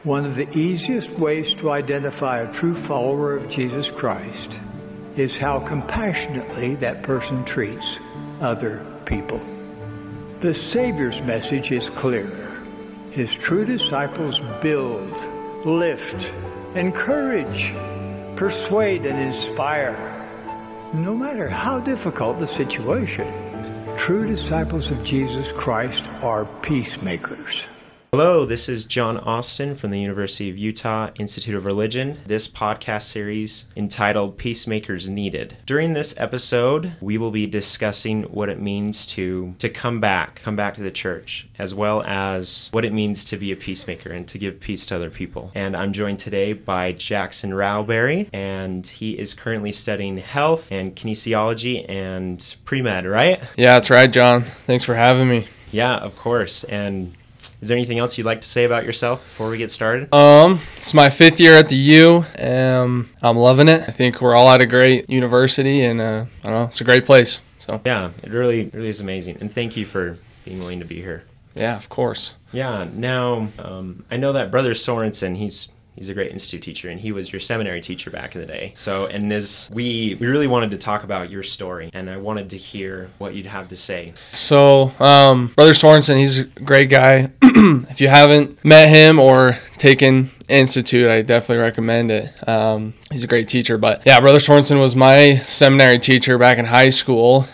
One of the easiest ways to identify a true follower of Jesus Christ is how compassionately that person treats other people. The Savior's message is clear. His true disciples build, lift, encourage, persuade, and inspire. No matter how difficult the situation, true disciples of Jesus Christ are peacemakers. Hello, this is John Austin from the University of Utah Institute of Religion. This podcast series entitled Peacemakers Needed. During this episode, we will be discussing what it means to come back to the church, as well as what it means to be a peacemaker and to give peace to other people. And I'm joined today by Jackson Rowberry, and he is currently studying health and kinesiology and pre-med, right? Yeah, that's right, John. Thanks for having me. Yeah, of course. And is there anything else you'd like to say about yourself before we get started? It's my 5th year at the U. I'm loving it. I think we're all at a great university, and I don't know, it's a great place. So yeah, it really is amazing. And thank you for being willing to be here. Yeah, of course. Yeah. Now, I know that Brother Sorensen, he's a great institute teacher, and he was your seminary teacher back in the day. So, and we really wanted to talk about your story, and I wanted to hear what you'd have to say. So, Brother Sorensen, he's a great guy. If you haven't met him or taken institute, I definitely recommend it. He's a great teacher. But yeah, Brother Sorensen was my seminary teacher back in high school.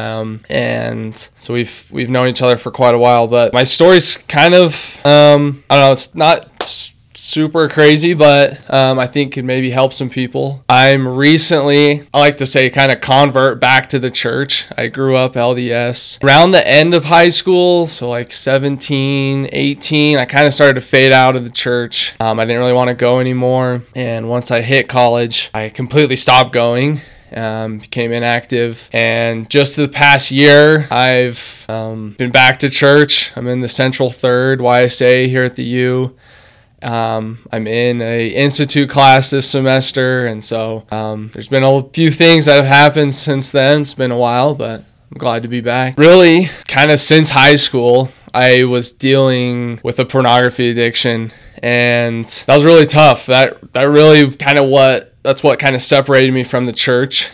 And so we've known each other for quite a while. But my story's kind of, I don't know, it's not super crazy, but I think could maybe help some people. I like to say, kind of convert back to the church. I grew up LDS. Around the end of high school, so like 17, 18, I kind of started to fade out of the church. I didn't really want to go anymore. And once I hit college, I completely stopped going. Became inactive, and just the past year I've been back to church. I'm in the Central Third YSA here at the U. I'm in a institute class this semester, and so there's been a few things that have happened since then. It's been a while, but I'm glad to be back. Really, kind of since high school, I was dealing with a pornography addiction, and that was really tough. That really that's what kind of separated me from the church.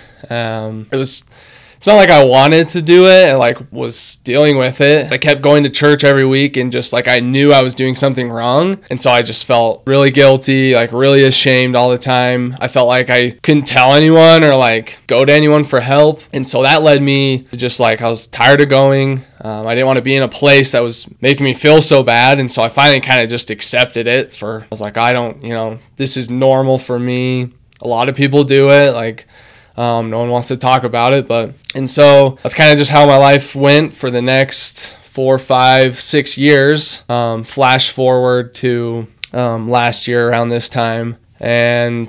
It's not like I wanted to do it and like was dealing with it. I kept going to church every week, and just like I knew I was doing something wrong. And so I just felt really guilty, like really ashamed all the time. I felt like I couldn't tell anyone or like go to anyone for help. And so that led me to just like, I was tired of going. I didn't want to be in a place that was making me feel so bad. And so I finally kind of just accepted it. I was like, this is normal for me. A lot of people do it. Like, no one wants to talk about it, and so that's kind of just how my life went for the next 4, 5, 6 years. Flash forward to last year around this time, and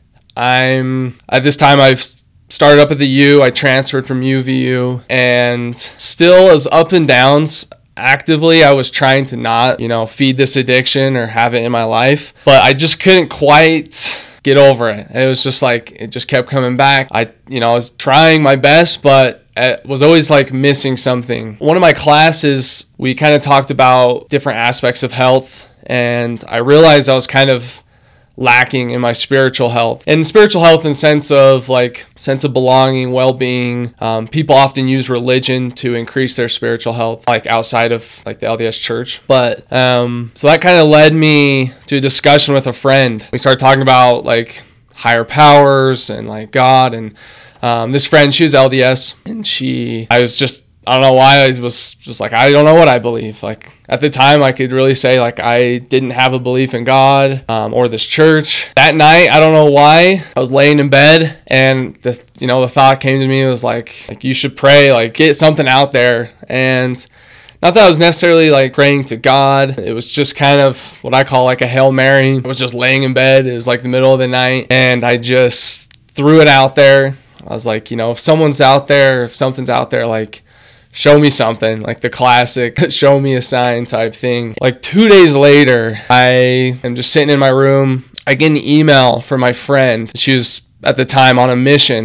at this time I've started up at the U. I transferred from UVU, and still as up and downs. Actively, I was trying to not, feed this addiction or have it in my life, but I just couldn't quite get over it. It was just like, it just kept coming back. I was trying my best, but it was always like missing something. One of my classes, we kind of talked about different aspects of health, and I realized I was kind of lacking in my spiritual health. And spiritual health in sense of belonging, well-being. People often use religion to increase their spiritual health, like outside of like the LDS church. But so that kind of led me to a discussion with a friend. We started talking about like higher powers and like God. And this friend, she was LDS, and I don't know why, I was just like, I don't know what I believe. Like at the time I could really say like I didn't have a belief in God or this church. That night, I don't know why, I was laying in bed, and the thought came to me, was like you should pray, like get something out there. And not that I was necessarily like praying to God. It was just kind of what I call like a Hail Mary. I was just laying in bed. It was like the middle of the night, and I just threw it out there. I was like, if someone's out there, if something's out there, like show me something, like the classic show me a sign type thing. Like 2 days later, I am just sitting in my room. I get an email from my friend. She was at the time on a mission,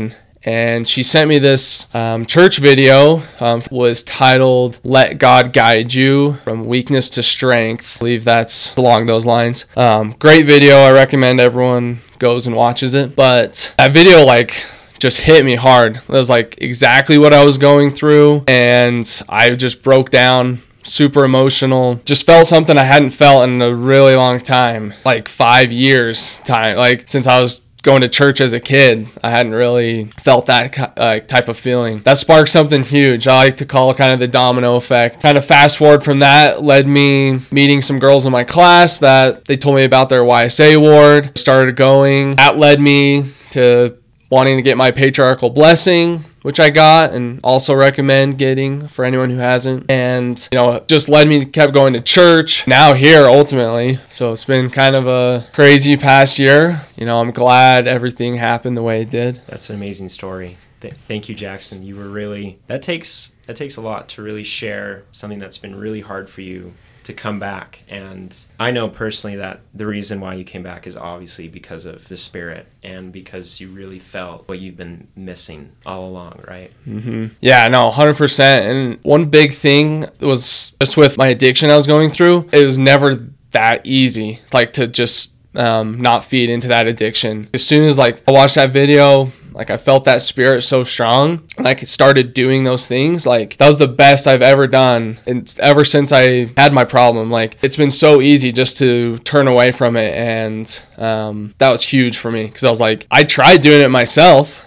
and she sent me this church video. Was titled "Let God Guide You: From Weakness to Strength." I believe that's along those lines. Great video. I recommend everyone goes and watches it. But that video just hit me hard. It was exactly what I was going through, and I just broke down, super emotional. Just felt something I hadn't felt in a really long time, 5 years time. Since I was going to church as a kid, I hadn't really felt that type of feeling. That sparked something huge. I like to call it kind of the domino effect. Kind of fast forward from that led me meeting some girls in my class that they told me about their YSA ward. Started going. That led me to wanting to get my patriarchal blessing, which I got and also recommend getting for anyone who hasn't. And, just led me, kept going to church. Now here, ultimately. So it's been kind of a crazy past year. I'm glad everything happened the way it did. That's an amazing story. Thank you, Jackson. You were really, that takes a lot to really share something that's been really hard for you to come back. And I know personally that the reason why you came back is obviously because of the Spirit and because you really felt what you've been missing all along, right? Mm-hmm. Yeah, no, 100%. And one big thing was just with my addiction I was going through, it was never that easy, to just not feed into that addiction. As soon as I watched that video, I felt that Spirit so strong, and I started doing those things. That was the best I've ever done. And ever since I had my problem, it's been so easy just to turn away from it. And that was huge for me because I was I tried doing it myself.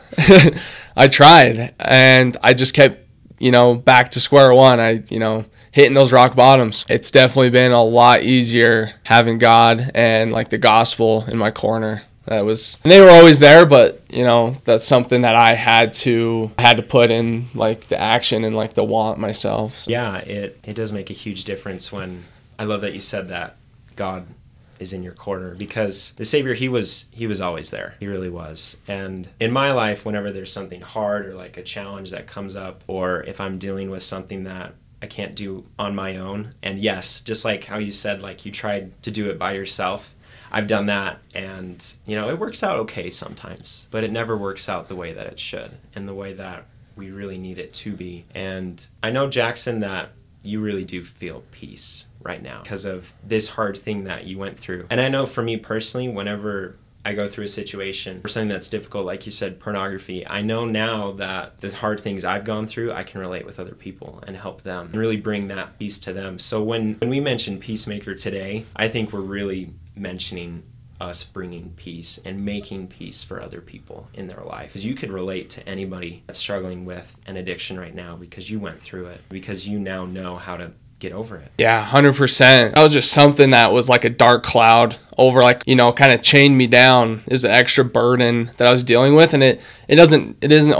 I tried, and I just kept, back to square one. Hitting those rock bottoms. It's definitely been a lot easier having God and the gospel in my corner. And they were always there, but that's something that I had to put in the action and the want myself. So. Yeah, it does make a huge difference when I love that you said that God is in your corner, because the Savior, he was always there. He really was. And in my life, whenever there's something hard or a challenge that comes up, or if I'm dealing with something that I can't do on my own, and yes, just like how you said, you tried to do it by yourself, I've done that, and it works out okay sometimes, but it never works out the way that it should and the way that we really need it to be. And I know, Jackson, that you really do feel peace right now because of this hard thing that you went through. And I know for me personally, whenever I go through a situation or something that's difficult, like you said, pornography, I know now that the hard things I've gone through, I can relate with other people and help them and really bring that peace to them. So when we mention Peacemaker today, I think we're really mentioning us bringing peace and making peace for other people in their life. Because you could relate to anybody that's struggling with an addiction right now because you went through it, because you now know how to get over it. Yeah, 100%. That was just something that was a dark cloud over kind of chained me down. It was an extra burden that I was dealing with, and it doesn't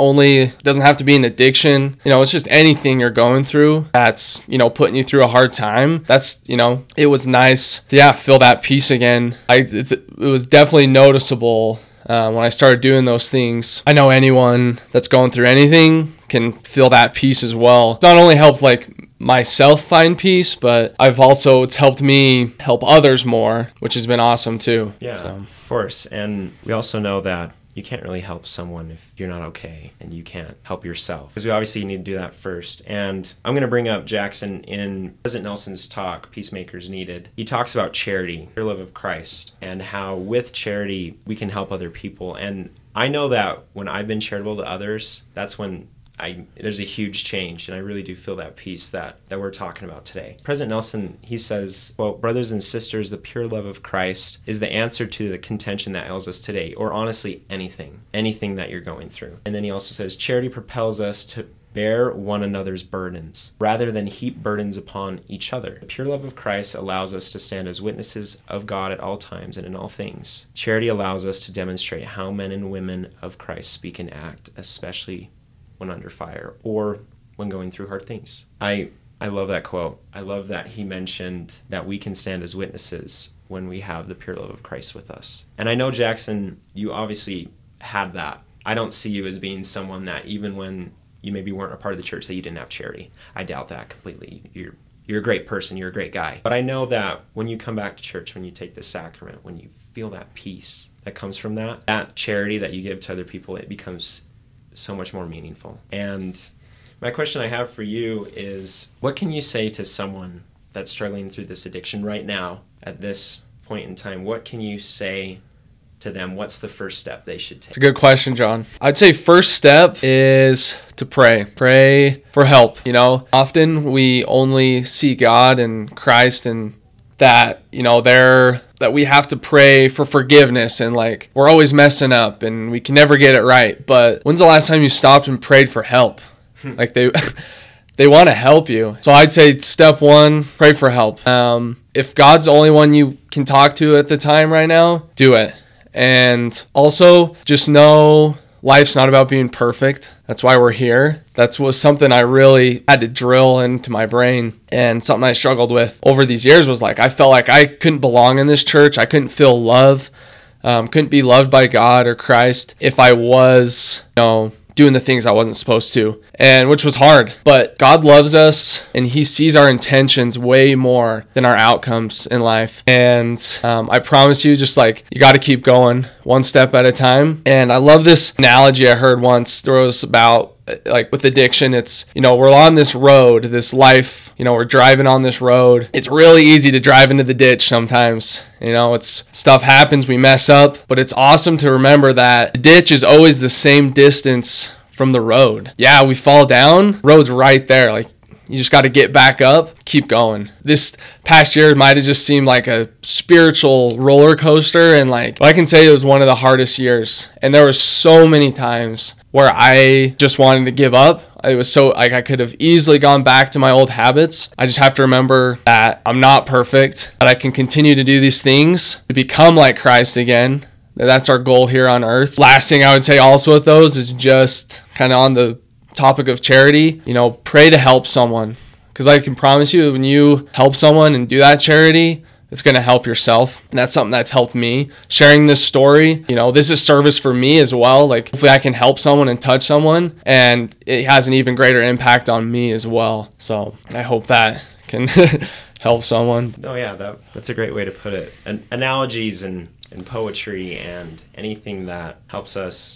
have to be an addiction. It's just anything you're going through that's putting you through a hard time. That's it was nice to feel that peace again. It was definitely noticeable when I started doing those things. I know anyone that's going through anything can feel that peace as well. It's not only helped myself find peace, but it's helped me help others more, which has been awesome too. Yeah, of course. And we also know that you can't really help someone if you're not okay, and you can't help yourself, because we obviously need to do that first. And I'm going to bring up Jackson in President Nelson's talk, Peacemakers Needed. He talks about charity, your love of Christ, and how with charity we can help other people. And I know that when I've been charitable to others, that's when there's a huge change, and I really do feel that peace that we're talking about today. President Nelson, he says, quote, "Brothers and sisters, the pure love of Christ is the answer to the contention that ails us today," or honestly, anything that you're going through. And then he also says, "Charity propels us to bear one another's burdens, rather than heap burdens upon each other. The pure love of Christ allows us to stand as witnesses of God at all times and in all things. Charity allows us to demonstrate how men and women of Christ speak and act, especially when under fire or when going through hard things." I love that quote. I love that he mentioned that we can stand as witnesses when we have the pure love of Christ with us. And I know, Jackson, you obviously had that. I don't see you as being someone that, even when you maybe weren't a part of the church, that you didn't have charity. I doubt that completely. You're a great person. You're a great guy. But I know that when you come back to church, when you take the sacrament, when you feel that peace that comes from that charity that you give to other people, it becomes so much more meaningful. And my question I have for you is, what can you say to someone that's struggling through this addiction right now at this point in time? What can you say to them? What's the first step they should take? It's a good question, John. I'd say first step is to pray. Pray for help. Often we only see God and Christ and that, that we have to pray for forgiveness and we're always messing up and we can never get it right. But when's the last time you stopped and prayed for help? They want to help you. So I'd say step one, pray for help. If God's the only one you can talk to at the time right now, do it. And also just know life's not about being perfect. That's why we're here. That was something I really had to drill into my brain, and something I struggled with over these years was I felt like I couldn't belong in this church. I couldn't feel love. Couldn't be loved by God or Christ if I was, doing the things I wasn't supposed to, and which was hard. But God loves us, and he sees our intentions way more than our outcomes in life. And I promise you, just you got to keep going one step at a time. And I love this analogy I heard once. There was about with addiction, it's, we're on this road, this life, we're driving on this road. It's really easy to drive into the ditch sometimes. It's stuff happens, we mess up, but it's awesome to remember that the ditch is always the same distance from the road. Yeah, we fall down, road's right there. You just got to get back up, keep going. This past year might have just seemed like a spiritual roller coaster, and but I can say it was one of the hardest years. And there were so many times where I just wanted to give up. It was so I could have easily gone back to my old habits. I just have to remember that I'm not perfect, but I can continue to do these things to become like Christ again. That's our goal here on earth. Last thing I would say also with those is just kind of on the topic of charity, pray to help someone, because I can promise you, when you help someone and do that charity, it's going to help yourself. And that's something that's helped me. Sharing this story, this is service for me as well. Hopefully I can help someone and touch someone, and it has an even greater impact on me as well. So I hope that can help someone. Oh yeah, that's a great way to put it. And analogies and poetry and anything that helps us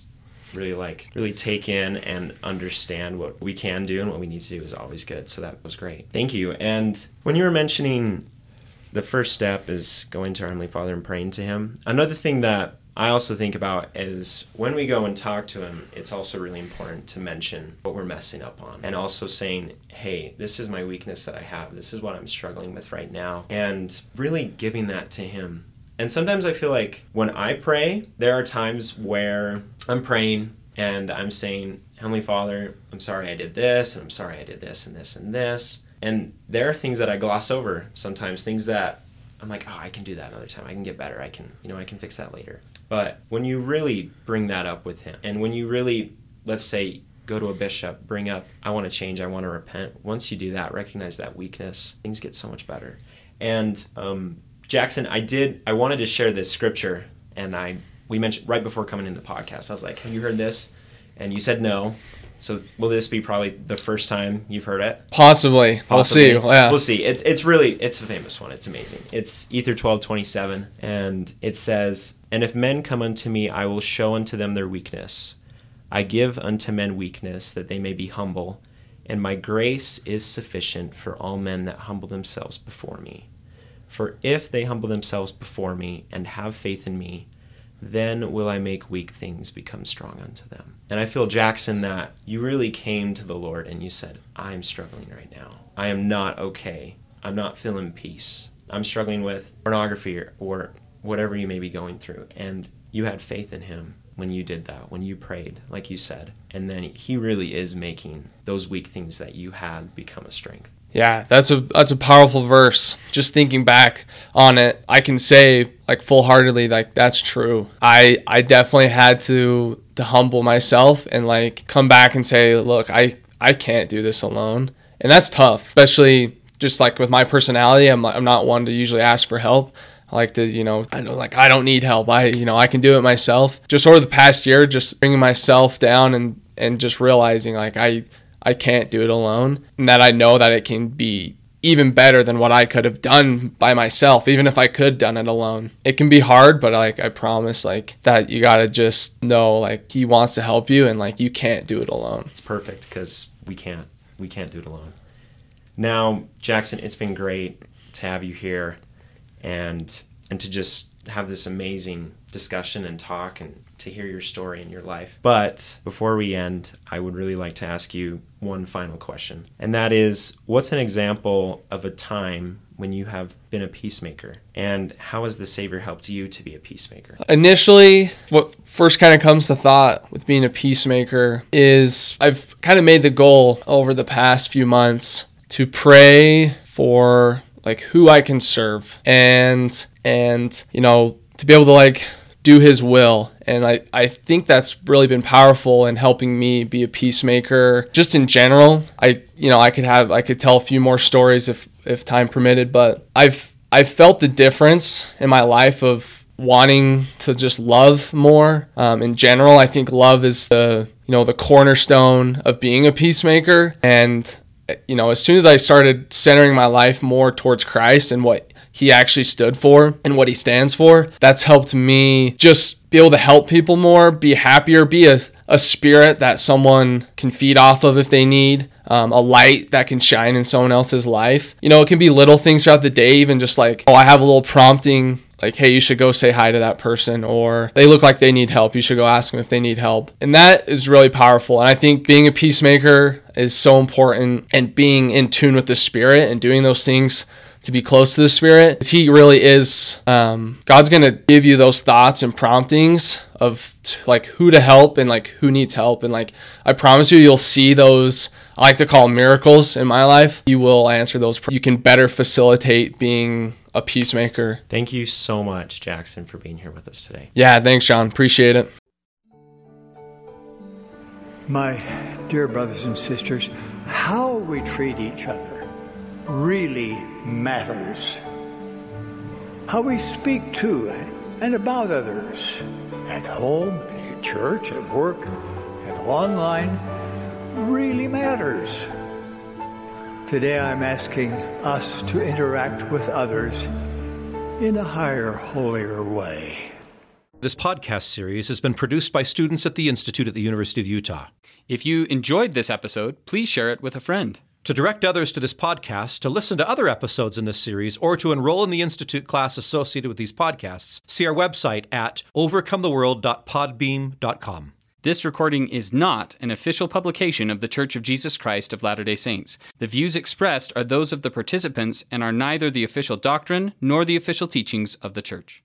really take in and understand what we can do and what we need to do is always good. So that was great. Thank you. And when you were mentioning the first step is going to our Heavenly Father and praying to him, another thing that I also think about is when we go and talk to him, it's also really important to mention what we're messing up on, and also saying, hey, this is my weakness that I have. This is what I'm struggling with right now. And really giving that to him. And sometimes I feel like when I pray, there are times where I'm praying and I'm saying, Heavenly Father, I'm sorry I did this, and I'm sorry I did this and this and this. And there are things that I gloss over sometimes, things that I'm like, oh, I can do that another time. I can get better. I can fix that later. But when you really bring that up with him, and when you really, let's say, go to a bishop, bring up, I want to change, I want to repent. Once you do that, recognize that weakness, things get so much better. And Jackson, I wanted to share this scripture, and we mentioned right before coming in the podcast, I was like, have you heard this? And you said no. So will this be probably the first time you've heard it? Possibly. We'll see. Yeah. We'll see. It's a famous one. It's amazing. It's Ether 12:27, and it says, "And if men come unto me, I will show unto them their weakness. I give unto men weakness, that they may be humble, and my grace is sufficient for all men that humble themselves before me. For if they humble themselves before me and have faith in me, then will I make weak things become strong unto them." And I feel, Jackson, that you really came to the Lord and you said, I'm struggling right now. I am not okay. I'm not feeling peace. I'm struggling with pornography or whatever you may be going through. And you had faith in him when you did that, when you prayed, like you said. And then he really is making those weak things that you had become a strength. Yeah, that's a powerful verse. Just thinking back on it, I can say full-heartedly that's true. I definitely had to humble myself and come back and say, look, I can't do this alone. And that's tough, especially just with my personality. I'm not one to usually ask for help. I like to, I know I don't need help. I can do it myself. Just over the past year, just bringing myself down and just realizing I can't do it alone, and that I know that it can be even better than what I could have done by myself, even if I could done it alone. It can be hard, but like I promise like that you got to just know like he wants to help you and like you can't do it alone. It's perfect because we can't do it alone. Now, Jackson, it's been great to have you here and to just have this amazing discussion and talk and to hear your story and your life. But before we end, I would really like to ask you one final question. And that is, what's an example of a time when you have been a peacemaker? And how has the Savior helped you to be a peacemaker? Initially, what first kind of comes to thought with being a peacemaker is I've kind of made the goal over the past few months to pray for like who I can serve and you know, to be able to like do his will. And I think that's really been powerful in helping me be a peacemaker just in general. I could tell a few more stories if time permitted, but I've felt the difference in my life of wanting to just love more. In general, I think love is the cornerstone of being a peacemaker. And you know, as soon as I started centering my life more towards Christ and what he actually stood for and what he stands for, that's helped me just be able to help people more, be happier, be a spirit that someone can feed off of if they need, a light that can shine in someone else's life. You know, it can be little things throughout the day, even just like, I have a little prompting, like, hey, you should go say hi to that person, or they look like they need help. You should go ask them if they need help. And that is really powerful. And I think being a peacemaker is so important, and being in tune with the Spirit and doing those things to be close to the Spirit. He really is, God's going to give you those thoughts and promptings of like who to help and like who needs help. And like, I promise you'll see those, I like to call them miracles in my life. You will answer those. You can better facilitate being a peacemaker. Thank you so much, Jackson, for being here with us today. Yeah, thanks, John. Appreciate it. My dear brothers and sisters, how we treat each other really matters. How we speak to and about others at home, at church, at work, and online really matters. Today I'm asking us to interact with others in a higher, holier way. This podcast series has been produced by students at the Institute at the University of Utah. If you enjoyed this episode, please share it with a friend. To direct others to this podcast, to listen to other episodes in this series, or to enroll in the Institute class associated with these podcasts, see our website at overcometheworld.podbeam.com. This recording is not an official publication of The Church of Jesus Christ of Latter-day Saints. The views expressed are those of the participants and are neither the official doctrine nor the official teachings of the Church.